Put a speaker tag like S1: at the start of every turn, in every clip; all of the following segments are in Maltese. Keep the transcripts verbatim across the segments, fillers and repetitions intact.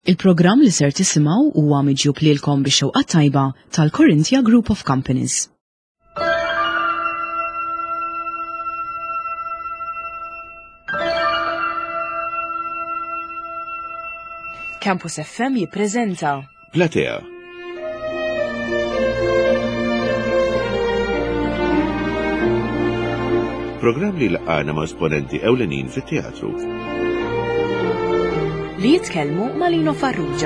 S1: Il-programm li ser tisimgħu huwa miġjub lilkom bix-xewqa tajba tal-Corinthia Group of Companies. Campus F M jippreżenta
S2: Platea. Programm li laqana ma' esponenti ewlenin fit-teatru.
S1: Li jitkellmu ma' Lino Farrugia.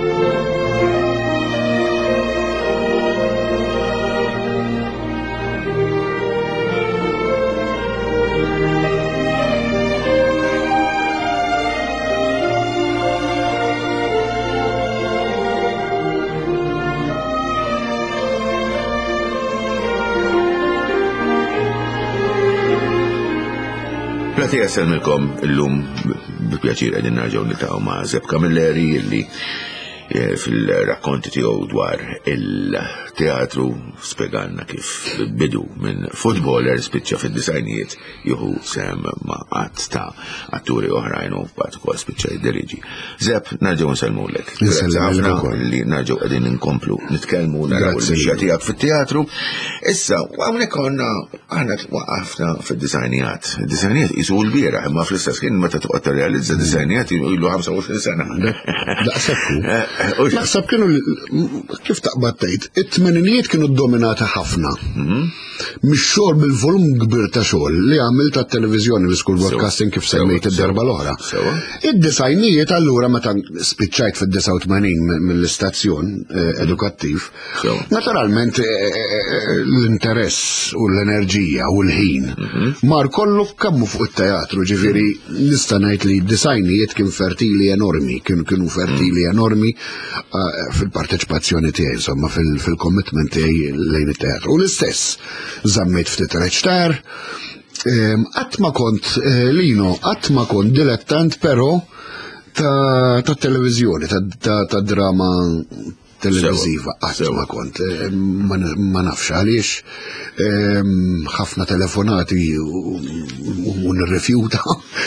S2: Platea selmilkom illum bi pjaċir qegħdin narġgħu niltaqgħu ma' Zeb Camilleri illi fil-rakkonti tiegħu dwar il-teatru spjegalna kif bidu minn footballer spiċċa fid-disajnijiet jieħu sem ma' qatt ta' atturi oħrajn u mbagħad ukoll spiċċa jiddiriġi. Zeb, narġgħu nsellmulek. Grazzi ħafna li narġgħu qegħdin inkomplu nitkellmu naraw il-mixja tiegħek fit-teatru. Issa, hawnhekk konna aħna waqafna fid-disajnijiet. Id-disajnijiet qisu l-bieraħ, imma fl-istess ħin meta toqgħod tirrealizza disajnijiet ilu ħamsa u għoxrin sena.
S3: Daqshekk. Naħseb kienu kif taqbad tgħid, it-tmeninijiet kienu ddominati ħafna. Mix-xogħol bil-volum kbir ta' xogħol li għamilt tat-televiżjoni l-School Broadcasting kif semmejt id-darba l-oħra. Id-disajnijiet allura meta spiċċajt fid-disa' u tmenin mill-istazzjon edukattiv, naturalment l-interess u l-enerġija u l-ħin mar kollu kemm fuq it-teatru, ġifieri nista' ngħid li d-disajnijiet kien fertili enormi, kienu fertili enormi fil-parteċipazzjoni tiegħi, insomma fil-commitment tiegħi lejn it-teatru. U l-istess żammejt ftit reċtar, qatt ma kont Lino, qatt ma kont dilettant però ta' televiżjoni, ta' drama televisiva, qatt ma kont, ma nafx għaliex, ħafna telefonati u nirrifjuta.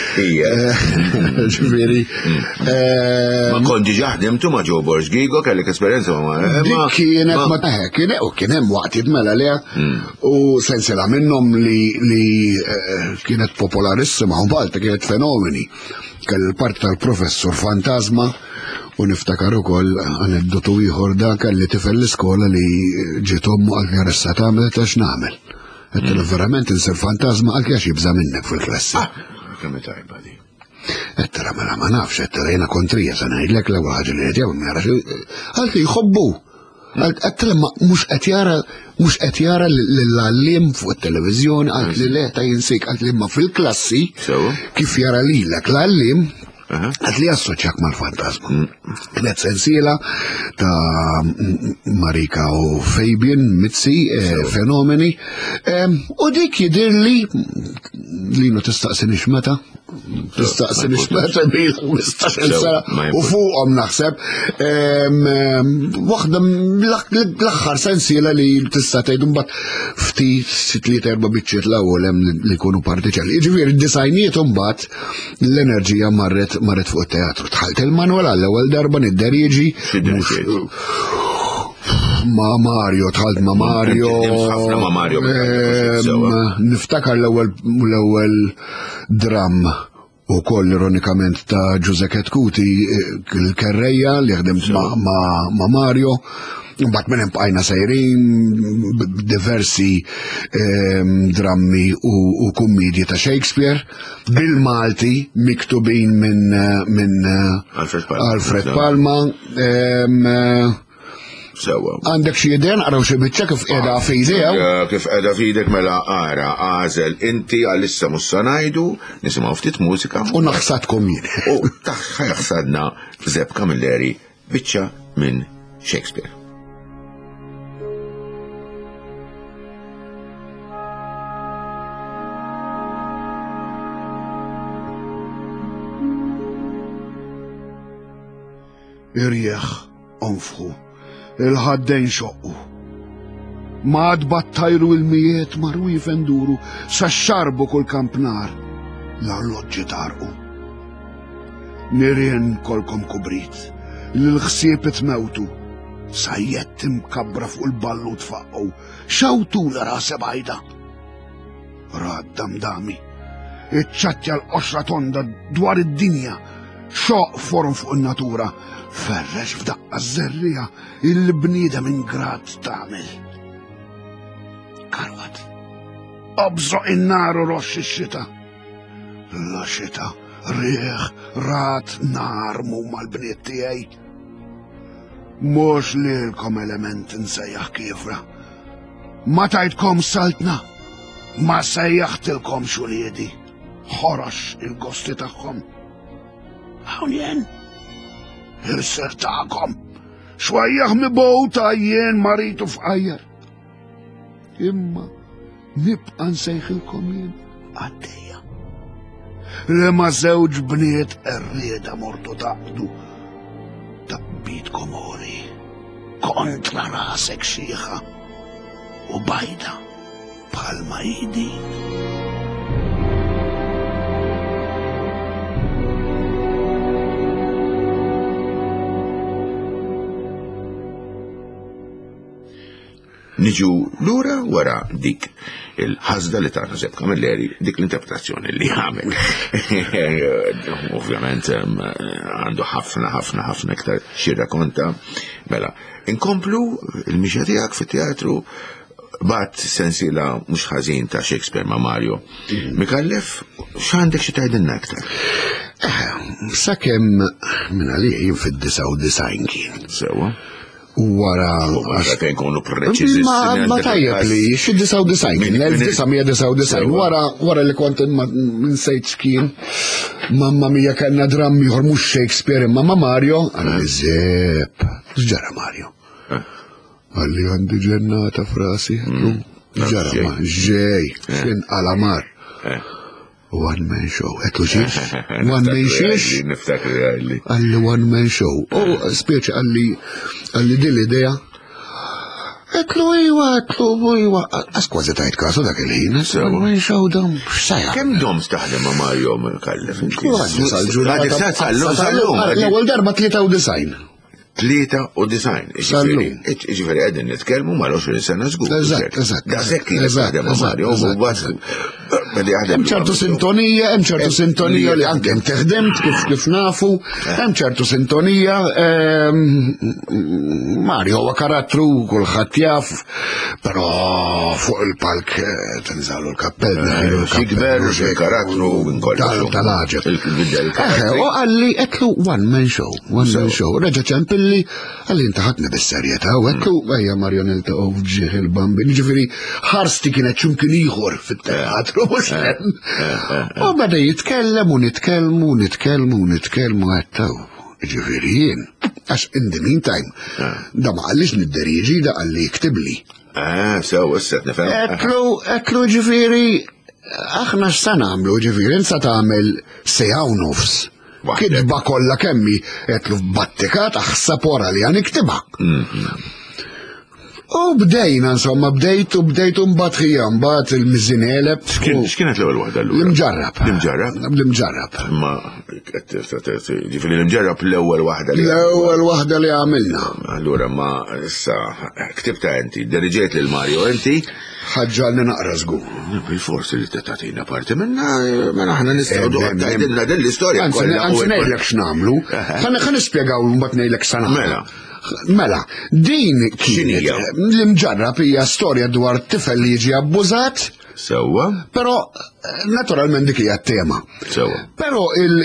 S3: Ġifieri.
S2: Ma konti ġaħdemtu ma' Joe Borġgigo, kellek esperjenza ma'
S3: dik kienet ma kien kien hemm waqt mela leha u sensiela minnhom li kienet popolarissima u mbagħad kienet fenomeni. Kell parti tal-Professur Fantasma u niftakar ukoll aneddotu ieħor dak li tifel l-iskola li ġiet ommu għal jarissa tagħmel għax nagħmel. Qed verament insir fantasma għal għax jibża minnek fil-klassi.
S2: Kemm tajba di.
S3: Qed tara mela ma nafx, qed tara jiena kontrija se ngħidlek l-ewwel ħaġa li qed jagħmel ma jarax għalti jħobbu. Qed tara mhux qed jara mhux qed jara l-għalliem fuq it-televiżjoni qalt li le ta' jinsik qalt li ma fil-klassi kif jara lilek l-għalliem għad li assoċjak mal-fantasma. Kienet sensiela ta' Marika u Fabian Mizzi, fenomeni, u dik jidirli Lino tistaqsini x'meta? Tistaqsini x'meta bil ħmistax-il sena u fuqhom naħseb waħda l-aħħar sensiela li tista' tgħid imbagħad ftit tliet erba' biċċiet l-ewwel hemm li jkunu partiċali. Jiġifieri d-disajnijiet imbagħad l-enerġija marret marret fuq it-teatru. Tħalt il-Manuel għall-ewwel darba nidderieġi ma' Mario, tħalt ma' Mario.
S2: ma' Mario.
S3: Niftakar l-ewwel dram u koll ironikament ta' Giuseppe Ketkuti il-Kerreja li ħdemt ma' Mario. Mbagħad minn hemm bqajna sejrin diversi drammi u kummedji ta' Shakespeare bil-Malti miktubin minn Alfred Palma. Għandek xi idea naqraw xi biċċa kif qiegħda f'idea?
S2: Kif qiegħda f'idek mela ara għażel inti għalissa mhux se ngħidu nisimgħu ftit mużika.
S3: U naħsadkom jien.
S2: U taħħa jaħsadna Zeb Camilleri biċċa minn Shakespeare.
S3: Irjeħ onfħu, il-ħaddejn xoqqu. Mad battajru il-mijiet marru jifenduru, sa xarbu kull kampnar, l-arloġġi tarqu. Nirien kolkom kubrit, l-ħsieb tmewtu. Sajjed imkabbra fuq il-ballu tfaqqu, xawtu l rase bajda. Rad damdami, iċċattja l-qoxra tonda dwar id-dinja, xoq forum fuq il-natura, ferrex f'daqqa z-zerrija il-bniedem ingrad tagħmel. Karwat, obżoq in-nar u roxx ix-xita. L-xita, rieħ, rat, nar mu mal-bniet tiegħi. Mhux lilkom element insejjaħ kifra. Ma tajtkom saltna, ma sejjaħtilkom xuliedi. Ħorax il-gosti tagħhom. Hawn jien, il-ser tagħkom, xwajjaħ mibgħuta jien maritu f'qajjar. Imma nibqa' nsejħilkom jien għaddejja. Li ma żewġ bniet errieda mortu taqdu. Taqbid komori kontra rasek xieħa u bajda bħalma idi.
S2: Niġu lura wara dik il-ħazda li ta' Josep Camilleri, dik l-interpretazzjoni li għamel. Ovvjament għandu ħafna ħafna ħafna iktar xirrakonta. Mela, inkomplu il-mixja tiegħek fit-teatru bat sensiela mhux ħażin ta' Shakespeare ma' Mario. Mikallef, x'għandek xi tgħidilna aktar?
S3: Sakemm minn għalih fid-disa u disajn kien.
S2: Sewa.
S3: Wara
S2: fejn konu preċiżi.
S3: Ma tajjeb li xi disa u disajn kien, l-elf disa u disajn, wara wara li kont nsejt kien mamma mija kellna drammi ieħor mhux Shakespeare imma ma' Mario, għalli żepp. X'ġara Mario? Għalli għandi ġennata frasi, ġara ma ġej, fin qalamar. One man show, etlu xiex? One man xiex?
S2: Niftakri għalli.
S3: Għalli one man show. Oh, spieċi għalli għalli dil idea. Etlu iwa, etlu iwa. Għaskwazi tajt kasu dak il-ħin. One man show dam, x'sajja.
S2: Kem dom staħdem ma' Mario Mikallef?
S3: Għaddi sal-ġurnata. L-ewwel darba tlieta u disajn.
S2: Tlieta u disajn. Iġifieri qegħdin nitkellmu mal-għoxrin sena żgur.
S3: Eżatt, eżatt.
S2: Daqshekk kien jaħdem ma' Mario
S3: hemm ċertu sintonija, hemm ċertu sintonija li anke hemm teħdemt kif kif nafu, hemm ċertu sintonija. Mario huwa karattru kulħadd jaf, però fuq il-palk tinżalu l-kappell
S2: xikber karattru
S3: tal-ħaġa. U għalli qedlu one man show, one man show. Reġa' ċempilli għalli intaħatna bis-serjetà u qedlu ejja Mario niltaqgħu f'ġieħ il-bambin. Ġifieri ħarsti kienet x'imkien ieħor fit-teatru. U bada jitkellem u nitkellmu u nitkellmu u nitkellmu għattaw. Ġifiri jien, għax in the meantime, da ma għallix nid-deriġi da għalli jiktibli.
S2: Ah, sew, s-set nifem.
S3: Eklu, eklu ġifiri, aħna x-san għamlu ġifiri, nsa tagħmel sejja u nofs. Kidba kollha kemmi, eklu f'battika taħsab wara li għan iktiba. U bdejna, insomma, bdejt u bdejt u mbatħija, mbat il-mizzineleb.
S2: X'kienet l-ewwel waħda l-ewwel?
S3: L-imġarrab.
S2: L-imġarrab?
S3: L-imġarrab.
S2: Ma, ġifiri l-imġarrab l-ewwel waħda li
S3: L-ewwel waħda li għamilna.
S2: Allura ma, issa, ktibta inti, deriġejt lil Mario inti?
S3: Ħaġġalni naqra żgur.
S2: Forsi li t-tatina parti minna, ma naħna nistgħu għaddilna dell-istorja.
S3: Anzi ngħidlek x'nagħmlu, ħa nispjegaw mbagħad ngħidlek x'sa
S2: Mela.
S3: Mela, din kienet l-imġarrab hija storja dwar tifel li jiġi abbużat.
S2: Sewwa.
S3: Però naturalment dik hija t-tema.
S2: Sewwa.
S3: Però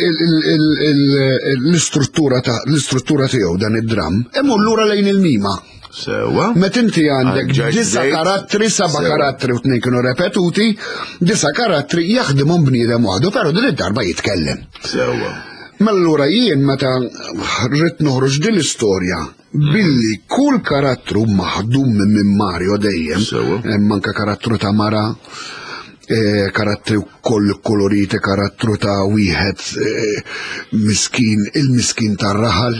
S3: l-istruttura l-istruttura tiegħu dan id-dram imur lura lejn il-mima.
S2: Sewwa.
S3: Met inti għandek disa karattri, saba karattri u tnejn kienu repetuti, disa karattri jaħdimhom bniedem waħdu, però din id-darba jitkellem.
S2: Sewwa.
S3: Mallura jien meta rrid noħroġ din l-istorja billi kull karattru maħdum minn Mario dejjem, hemm anke karattru ta' mara, karattru koll koloriti, karattru ta' wieħed miskin, il-miskin tar-raħal.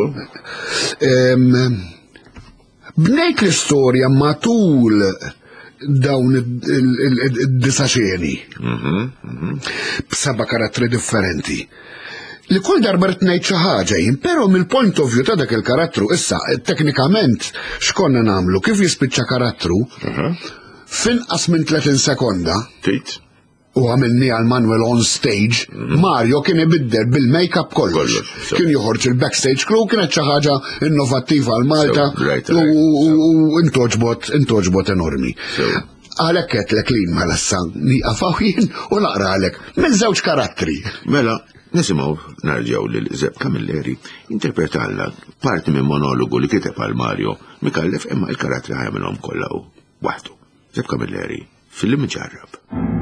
S3: Bnejt l-istorja matul dawn id-disa xeni b'seba' karattri differenti. li kull darba rid ngħid xi ħaġa jien, però mill-point of view ta' dak il-karattru issa teknikament x'konna nagħmlu kif jispiċċa karattru f'inqas minn tletin sekonda.
S2: Trid.
S3: U għamilni għal Manuel on stage, Mario kien ibiddel bil-make-up kollox. Kien joħorġ il-backstage crew, kienet xi ħaġa innovattiva għal Malta u intoġbot intoġbot enormi. Għalhekk qedlek lin ma lassa nieqafaw jien u naqra għalek minn żewġ karattri.
S2: Mela, nisimgħu narġgħu lil Zeb Camilleri interpretalna parti minn monologu li kiteb għal Mario mikallef imma l-karattri ħajamilhom kollha waħdu. Zeb Camilleri fil-Imġarrab.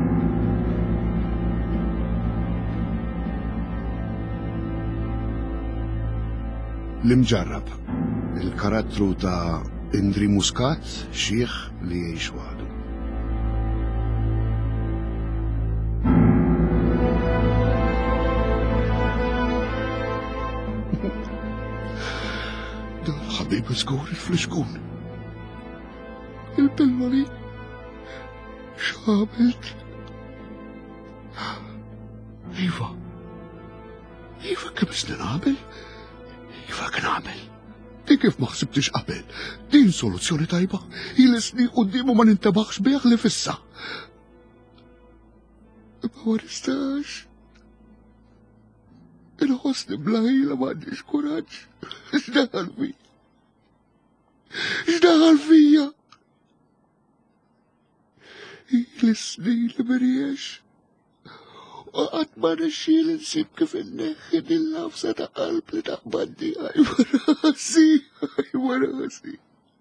S3: L-Imġarrab, il-karattru ta' Indri Muscat, xieħ li jgħix waħdu. Dan ħabib żgur il-fliexkun. Il-pilloli x'għamilt. Iva, Iva kemm snin qabel? Iva kien għamel. Di kif ma ħsibtix qabel. Din soluzzjoni tajba. Il-sni quddiemu ma nintabaħx bih li fissa. Ma ma nistax. Il-ħosni blajla ma għandix kuraġġ. X'daħal fija. X'daħal fija. Il-sni li miriex. U għatma nixxil nsib kif inneħħi dil-lafsa ta' qalb li taqbaddi għajwa rasi, għajwa rasi.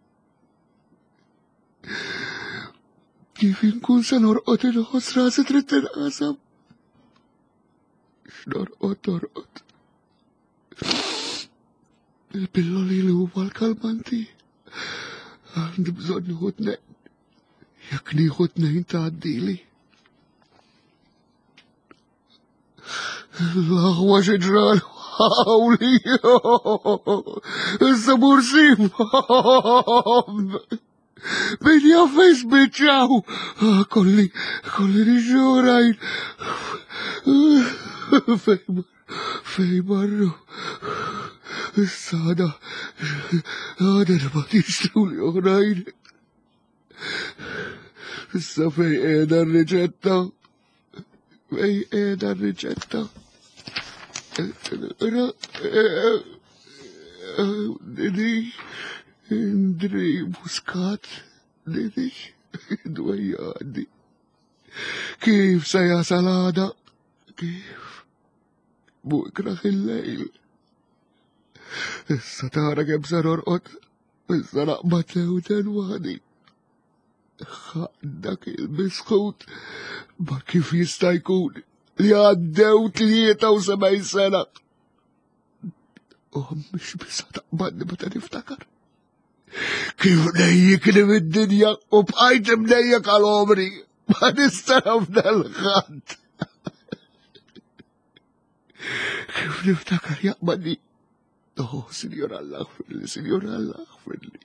S3: Kif inkun sa norqot il-ħos rasi trid tinqasam. X'norqot norqot. Il-pilloli li huma l-kalmanti. Għandi bżonn nieħu tnejn. Jekk nieħu tnejn tgħaddili. L-ħwa xeġral, għawli, s-sabur sim, bin jaffes biċaw, kolli, kolli riġurajn, fej marru, s-sada, għadar ma tixtru li uħrajn, s-sa fej edha r-reċetta, fej edha r-reċetta. Didi, Indri Muscat, Didi, dwejjadi. Kif sajja salada, kif bukraħ il-lejl. Issa tara kem sarorqot, issa naqbat lewten wadi. Dak il-biskut, ma kif jista' jkun. Li għaddew tlieta u sebgħin sena. U mhix bisa taqbadni meta niftakar. Kif nejjek li mid-dinja u bqajt imnejjek għal omri. Ma nista' nafda l-ħadd. Kif niftakar jaqbadni. Oh, Sinjor Allah frilli, Sinjor Allah frilli.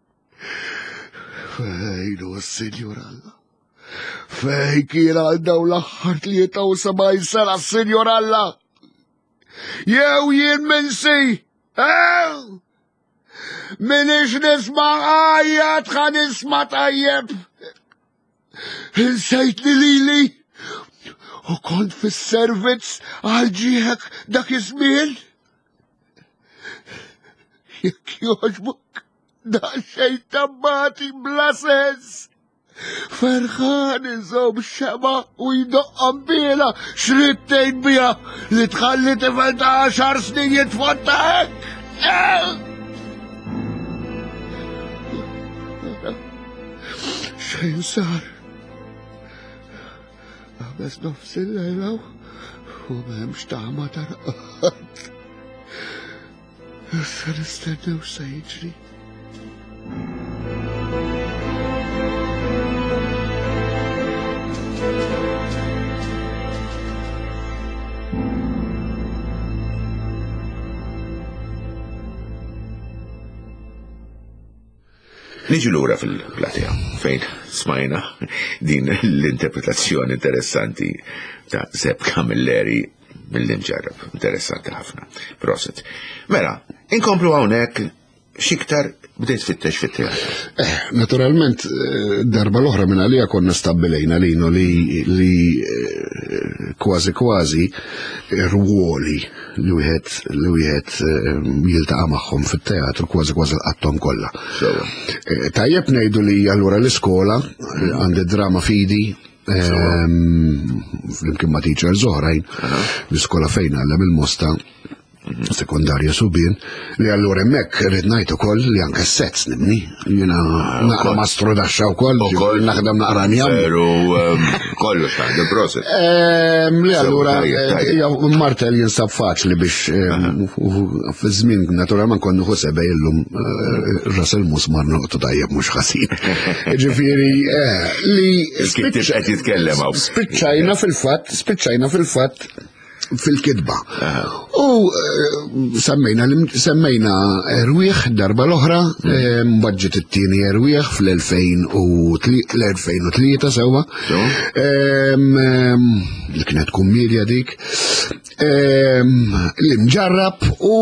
S3: Fejn hu Sinjor Allah. Fej kien għal daw l-aħħar tlieta u sebgħin sena, Sinjor Allah. Jew jien minsi, ew! Minix nisma' għajjat ħa nisma' tajjeb. Insejtni lili u kont fis-servizz għal ġieħek dak iż-żmien. Jekk jogħġbok daqsxejn tabbati bla sens. Ferħan iżom xema u jdoqqam bila xrittejn bija li tħalli tifel ta' għaxar snin jitfotta hekk. Xejn sar. Għabes nofs il-lejla u m'hemmx taħma tarqat. Issa nistennew se jiġri.
S2: Niġi lura fil-platja fejn smajna din l-interpretazzjoni interessanti ta' Zeb Camilleri mill-imġarrab. Interessanti ħafna. Proset. Mela, inkomplu hawnhekk xiktar bdejt fittex fit-teatru.
S3: Eh, naturalment, darba l-oħra minn għalija konna stabbilejna lino li li kważi kważi rwoli li wieħed li wieħed jiltaqa' magħhom fit-teatru kważi kważi qattom kollha. Tajjeb ngħidu li allura l-iskola għandi drama fidi flimkien ma' teachers oħrajn l-iskola fejn għallem il-Mosta sekundarja Subien li allura hemmhekk rrid ngħid ukoll li anke s-sets nibni jiena naqra mastru daxxa wkoll naħdem naqra njam.
S2: Veru kollox għandu proset.
S3: Li allura martel jinsab faċli biex fiż-żmien naturalment konnu ħoseb illum ras il-musmar noqtu tajjeb mhux ħasin. Ġifieri li
S2: qed jitkellem hawn.
S3: Spiċċajna fil-fatt, spiċċajna fil-fatt fil-kidba. U semmejna semmejna rwieħ darba l-oħra, budget it-tieni rwieħ fl-elfejn u tlieta sewwa. Li kienet kummedja dik. L-imġarrab u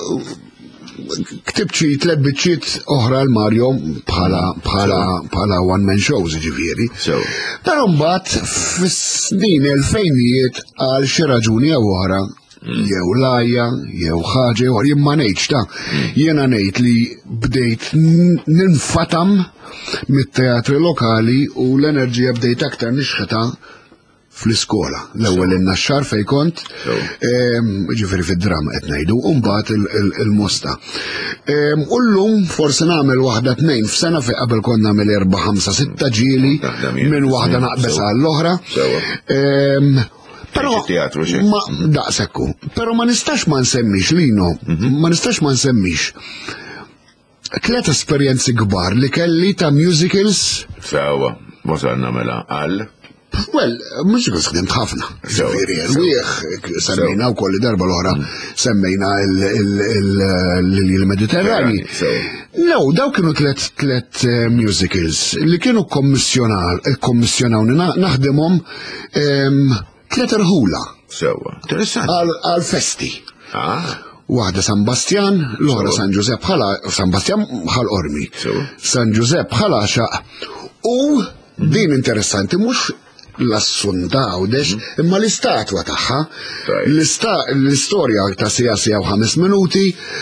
S3: ktibt xi tliet biċċiet oħra l-Mario bħala bħala bħala one man shows ġifieri. Però mbagħad fis-snin elfejnijiet għal xi raġuni jew oħra jew lajja jew ħaġa jew jien ma ngħidx ta' jiena ngħid li bdejt ninfatam mit-teatri lokali u l-enerġija bdejt aktar nixħeta fl-iskola. L-ewwel in-naxxar fejn kont, ġifieri fid-drama qed ngħidu, u mbagħad il-Mosta. U llum forsi nagħmel waħda tnejn f'sena fejn qabel kont nagħmel erba' ħamsa sitta ġieli minn waħda naqbes għall-oħra. Però ma daqsekku. Però ma nistax ma nsemmix lino, ma nistax ma nsemmix tliet esperjenzi kbar li kelli ta' musicals.
S2: Sewa, wasalna mela għal.
S3: Well, mux għus għdimt ħafna. Ġifiri, l-wieħ, semmejna u kolli darba l-ħora, semmejna l-Mediterrani. No, daw kienu tlet musicals li kienu kommissjonawni naħdimhom tlet irħula. Għal-festi. Waħda San Bastian, l-oħra San Giuseppe ħala, San Bastian ħal Ormi. San Giuseppe ħala xaq. U din interessanti, mux l-assunta għawdex, imma l-istatwa taħħa, l-istoria ta' sija sija u ħames minuti,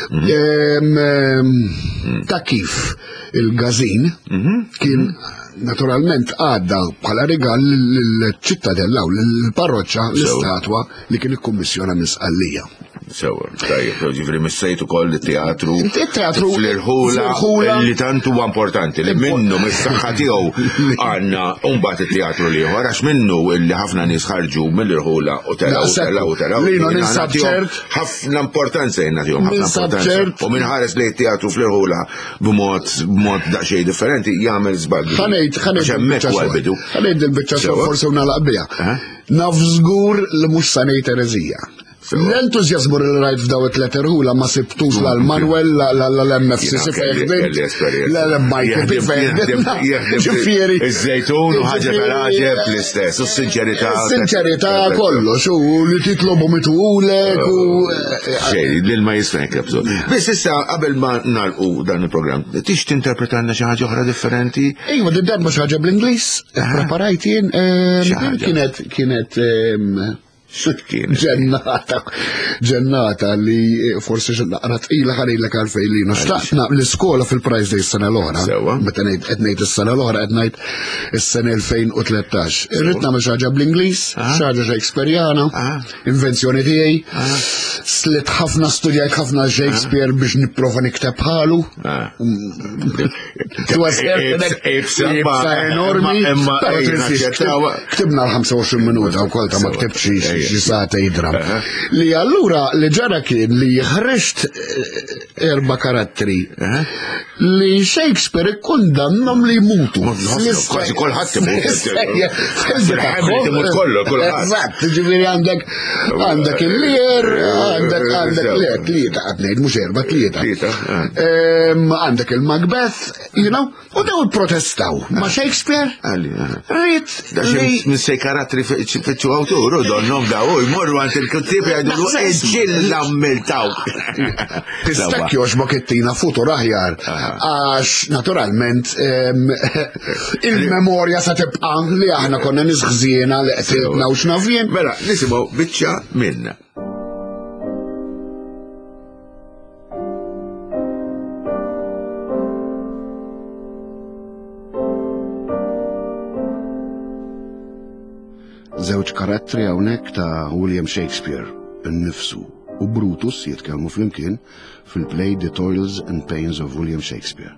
S3: ta' kif il-gazin kien naturalment għadda bħala rigal l-ċittadella u l-parroċċa l-istatwa li kien ikkummissjona misqallija.
S2: Sewa, tajjeb, ġifri missejtu koll il-teatru
S3: il-teatru
S2: fl-irħula li tantu huwa importanti li minnu mis-saħħa tiegħu għandna mbagħad it-teatru li ieħor għax minnu li ħafna nies ħarġu mill-irħula u taraw taraw taraw ħafna importanza jenna tihom ħafna importanza u minħares lejn it-teatru fl-irħula b'mod b'mod daqsxejn differenti jagħmel żball.
S3: Ħanejt ħanejt ħanejt il-biċċa forsi nagħlaq biha. Naf żgur li mhux sa ngħid ereżija. L-entuzjazmu li rajt f'daw it-tlet irħula ma sibtux l-Manuel l-M F C C fejħdin l-Michael fejħdin ġifieri
S2: iż-żejtun u ħaġa tal-ħaġeb l-istess u s-sinċerità
S3: sinċerità kollox u li titlobu mitulek u
S2: xejn lil ma jismek jabżu. Biss issa qabel ma nagħlqu dan il-programm tix tinterpretanna xi ħaġa oħra differenti?
S3: Ejwa d-darba xi ħaġa bl-Ingliż preparajt jien kienet kienet ġennata, ġennata li forsi naqra tqila ħalilek għalfejn li naxtaqna l-iskola fil-Prize Day s-sena l-oħra. Meta ngħid qed ngħid is-sena l-oħra qed ngħid is-sena elfejn u tlettax. Irrid nagħmel xi ħaġa bl-Ingliż, xi ħaġa Shakespeareana, invenzjoni tiegħi. Slit ħafna studjajt ħafna Shakespeare biex nipprova nikteb ħalu. Enormi. Ktibna l-ħamsa u għoxrin minuta wkoll ta' ma ktibx ġisata jidram. Li allura li ġara kien li ħreġt erba karattri li Shakespeare ikkundannhom li jmutu.
S2: Kważi kolħadd imut kollu, kolħadd.
S3: Eżatt, ġifieri għandek għandek il-lier, għandek għandek lier tlieta qed ngħid mhux erba' tlieta. Għandek il-Macbeth, you know, u daw protestaw ma' Shakespeare. Rrid
S2: minn sej karattri fiċċu awtur u donnom Iva, u jmorru għand il-kittib jgħidu eġġil l-ammiltaw.
S3: Tistak joxbok it-tina futur aħjar, għax naturalment il-memorja sa tibqa li aħna konna nisħżiena li qtiltna u x'nafjien.
S2: Mela, nisimgħu biċċa minna.
S3: Żewġ karattri hawnhekk ta' William Shakespeare innifsu u Brutus jitkellmu flimkien fil-play The Toils and Pains of William Shakespeare.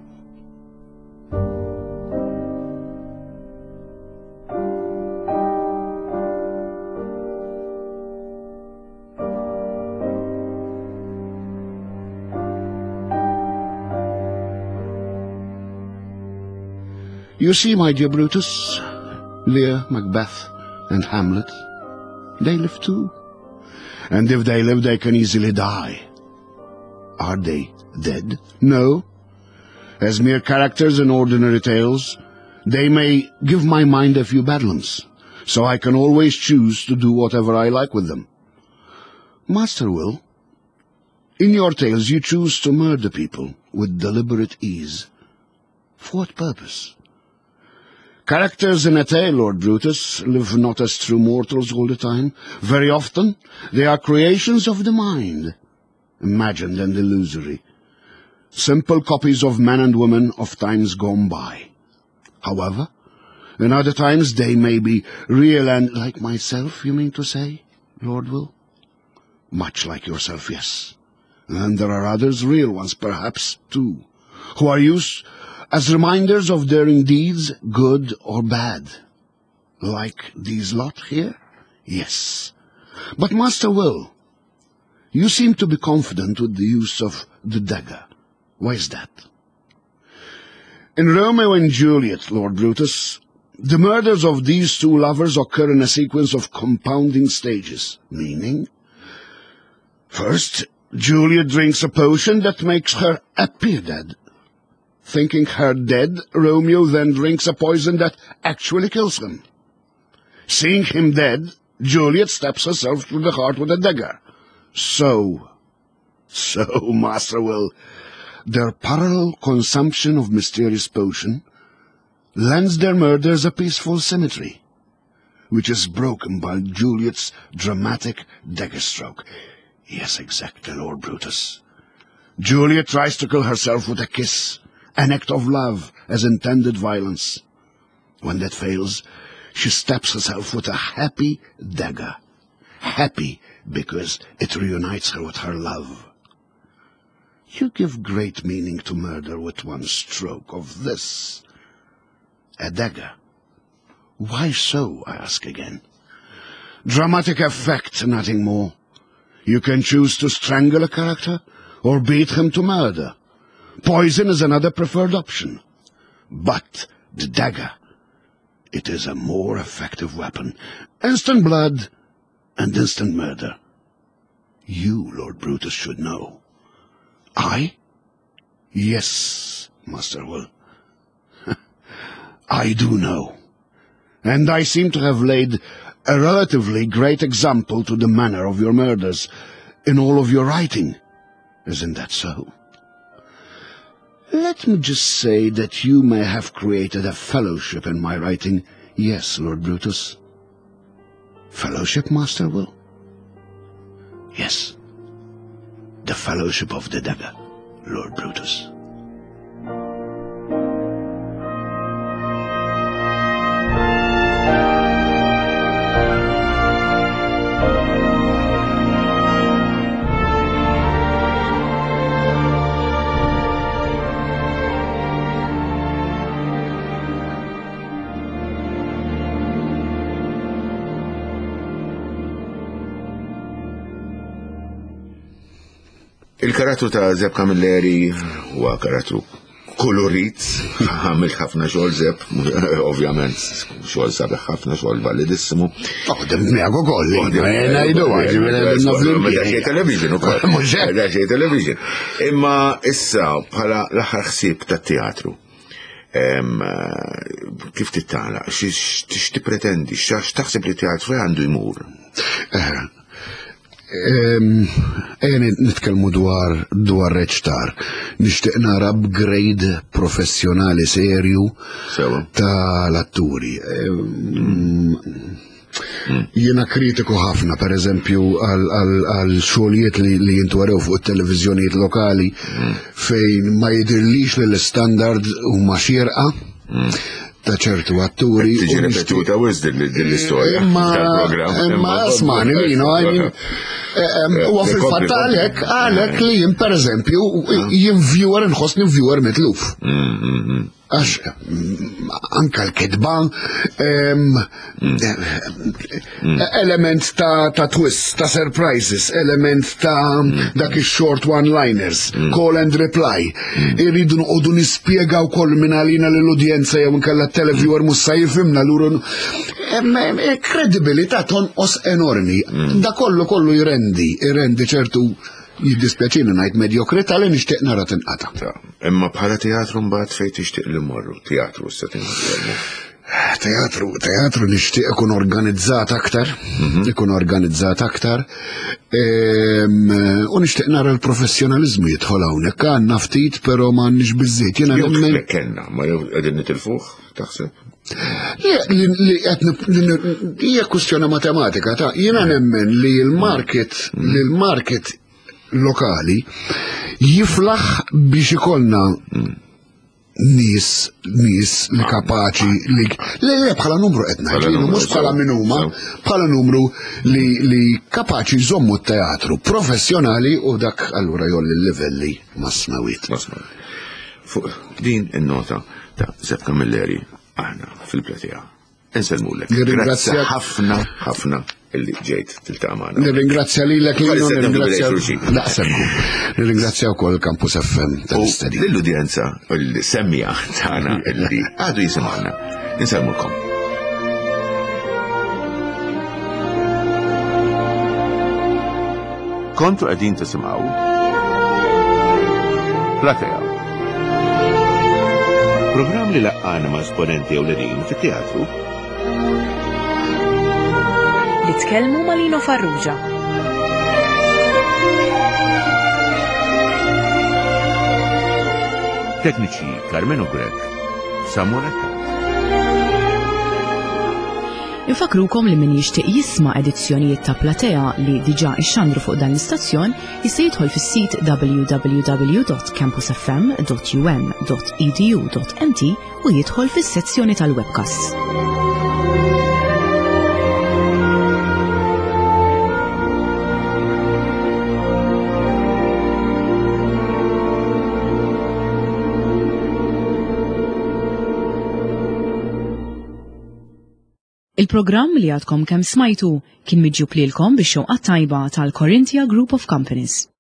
S3: You see, my dear Brutus, Lear, Macbeth, and Hamlet, they live too. And if they live, they can easily die. Are they dead? No. As mere characters in ordinary tales, they may give my mind a few bedlams, so I can always choose to do whatever I like with them. Master Will, in your tales you choose to murder people with deliberate ease. For what purpose? Characters in a tale, Lord Brutus, live not as true mortals all the time. Very often, they are creations of the mind, imagined and illusory, simple copies of men and women of times gone by. However, in other times they may be real and, like myself, you mean to say, Lord Will? Much like yourself, yes. And there are others, real ones perhaps, too, who are used as reminders of daring deeds, good or bad. Like these lot here? Yes. But Master Will, you seem to be confident with the use of the dagger. Why is that? In Romeo and Juliet, Lord Brutus, the murders of these two lovers occur in a sequence of compounding stages, meaning, first, Juliet drinks a potion that makes her appear dead. Thinking her dead, Romeo then drinks a poison that actually kills him. Seeing him dead, Juliet stabs herself through the heart with a dagger. So, so, Master Will, their parallel consumption of mysterious potion lends their murders a peaceful symmetry, which is broken by Juliet's dramatic dagger stroke. Yes, exactly, Lord Brutus. Juliet tries to kill herself with a kiss, an act of love as intended violence. When that fails, she stabs herself with a happy dagger. Happy because it reunites her with her love. You give great meaning to murder with one stroke of this. A dagger. Why so, I ask again? Dramatic effect, nothing more. You can choose to strangle a character or beat him to murder. Poison is another preferred option. But the dagger, it is a more effective weapon. Instant blood and instant murder. You, Lord Brutus, should know. I? Yes, Master Will. I do know. And I seem to have laid a relatively great example to the manner of your murders in all of your writing. Isn't that so? Let me just say that you may have created a fellowship in my writing. Yes, Lord Brutus. Fellowship, Master Will? Yes. The Fellowship of the Dagger, Lord Brutus.
S2: Il-karattru ta' Zeb Camilleri huwa karattru kolorit, għamil ħafna xogħol Zeb, ovvjament xogħol sabiħ ħafna xogħol validissimu.
S3: Oh, dem miegħu kolli, ngħidu
S2: xejn television ukoll. Xejn television. Imma issa bħala l-aħħar ħsieb tat-teatru. kif tittala, x'tix tippretendi, x'taħseb li teatru għandu jmur?
S3: Ejn nitkellmu dwar dwar reċtar. Nixtieq nara upgrade professjonali serju tal-atturi. Jiena kritiku ħafna, per eżempju, għal xogħlijiet li jintwarew fuq it-televiżjonijiet lokali fejn ma jidirlix li l-standard huma xierqa ta' ċertu atturi.
S2: Tiġi repetuta wis dil-istorja tal-programm.
S3: Ma asmani, u fil-fatt għalek, għalek li jien per eżempju jien viewer nħossni viewer mitluf. Għax anka l-kedba element ta' twist, ta' surprises, element ta' dak short one-liners, call and reply. Irridu nqodu nispjegaw koll minn għalina l-udjenza jew nkella televiewer mussa jifimna l-urun. Kredibilità tonqos enormi. Da kollu kollu jirendi, jirendi ċertu jiddispjaċini ngħid medjokrita li nixtieq nara tinqata'.
S2: Imma bħala teatru mbagħad fejn tixtieq li mmorru, teatru issa tinqata'.
S3: Teatru, teatru nixtieq ikun organizzat aktar, ikun organizzat aktar, u nixtieq nara l-professjonaliżmu jidħol hawnhekk għandna ftit però m'għandniex biżżejjed. Jiena nemmen
S2: kellna, ma qegħdin nitilfuh taħseb?
S3: Hija kwistjoni matematika ta' jiena nemmen li l-market li l-market lokali jiflaħ biex ikollna nis nis li kapaċi li le bħala numru qed ngħid mhux bħala min huma bħala numru li kapaċi jżommu t-teatru professjonali u dak allura jolli l-livelli masnawit.
S2: Fuq din in-nota ta' Sepp Camilleri aħna fil-platija. Insellmulek. Nirringrazzja ħafna ħafna illi ġejt tiltaqmana.
S3: Nirringrazzja lilek li nirringrazzja wkoll Campus F M tal-istedin.
S2: Lill-udjenza u l-semmija tagħna illi għadu jisimgħuna. Insellmulkom. Kontu qegħdin tisimgħu Platija. Programm li laqqana ma' esponenti ewlenin fit-teatru
S1: li tkellmu ma' Lino Farrugia.
S2: Tekniċi Carmen Ugrek, Samuel Ekka.
S1: Infakrukom li min jixtieq jisma' edizzjonijiet ta' Platea li diġà ixxandru fuq dan l-istazzjon jista' jidħol fis-sit w w w dot campus f m dot u m dot e d u dot m t u jidħol fis-sezzjoni tal-webcasts. Il-programm li għadkom kemm smajtu kien miġjub lilkom bix-xewqa tajba tal-Corinthia Group of Companies.